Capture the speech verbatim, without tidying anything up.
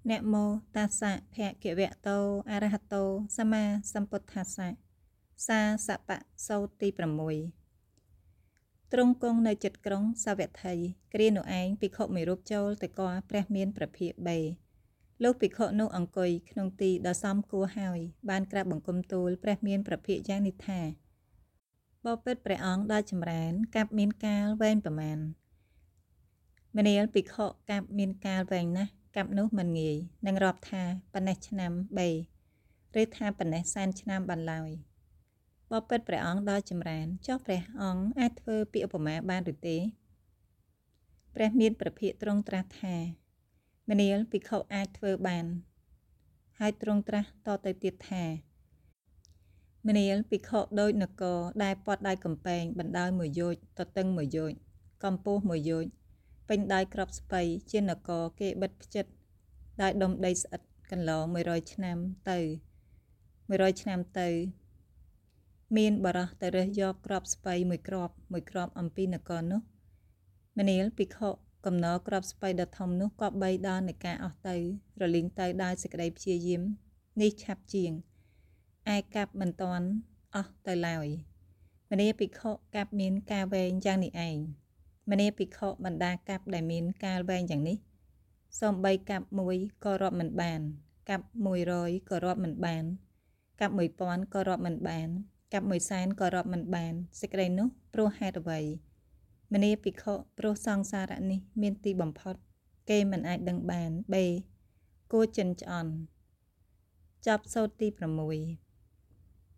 นะโมตัสสะภะคะวะโตอะระหะโตสัมมาสัมพุทธัสสะសាសបៈសោតទីប្រាំមួយទ្រង់គង់នៅចិត្តក្រុងសាវត្ថីគ្រានោះឯងភិក្ខុមួយរូបចូលទៅគាល់ព្រះមានព្រះភិក្ខបេលោកភិក្ខុនោះអង្គុយក្នុងទីដ៏សមគួរហើយបានក្រាបបង្គំទូលព្រះមានព្រះភិក្ខយ៉ាងនេះថាបបិទ្ធព្រះអង្គដ៏ចម្រើនកាប់មានកាលវែងប្រមាណមនាលភិក្ខុកាប់មានកាលវែងណាស់កាប់នោះមិនងាយនឹងរាប់ថាប៉ុណ្ណេះឆ្នាំបេឬថាប៉ុណ្ណេះសែនឆ្នាំបានឡើយបបិទ្ធព្រះអង្គដ៏ចម្រើនចុះព្រះអង្គអាចធ្វើពាក្យឧបមាបានឬទេព្រះមានព្រះភិក្ខទ្រង់ត្រាស់ថាមនាលភិក្ខុអាចធ្វើបានហើយទ្រង់ត្រាស់តទៅទៀតថាមនាលភិក្ខុដូចនគរដែលព័ទ្ធដោយកំពែងបណ្ដោយមួយយោជន៍ទទឹងមួយយោជន៍កម្ពស់មួយយោជន៍ពេញដោយក្របស្ពៃជានគរគេបិទផ្ចិតដោយដុំដីស្អិតកន្លងមួយរយឆ្នាំទៅមួយរយឆ្នាំទៅមានបរោះទៅរើសយកក្របស្ពៃមួយក្របមួយក្របអំពីនគរនោះមនាលភិក្ខុកំណរក្របស្ពៃដ៏ធំនោះក៏បីដល់នៃការអស់ទៅរលីងទៅដោយសេចក្តីព្យាយាមនេះឆាប់ជាងឯកាប់មិនតាន់អស់ទៅឡើយមនាភិក្ខុកាប់មានការវែងយ៉ាងនេះឯងមនាភិក្ខុបណ្ដាកាប់ដែលមានការវែងយ៉ាងនេះសូម្បីកាប់មួយក៏រាប់មិនបានកាប់មួយរយក៏រាប់មិនបានកាប់មួយពាន់ក៏រាប់មិនបានកាប់មួយសែនក៏រាប់មិនបានសេចក្តីនោះព្រោះហេតុអ្វីមនាភិក្ខុព្រោះសង្សារៈនេះមានទីបំផុតគេមិនអាចដឹងបានបេគួរចិនឆ្អន់ចប់សូត្រទីប្រាំមួយ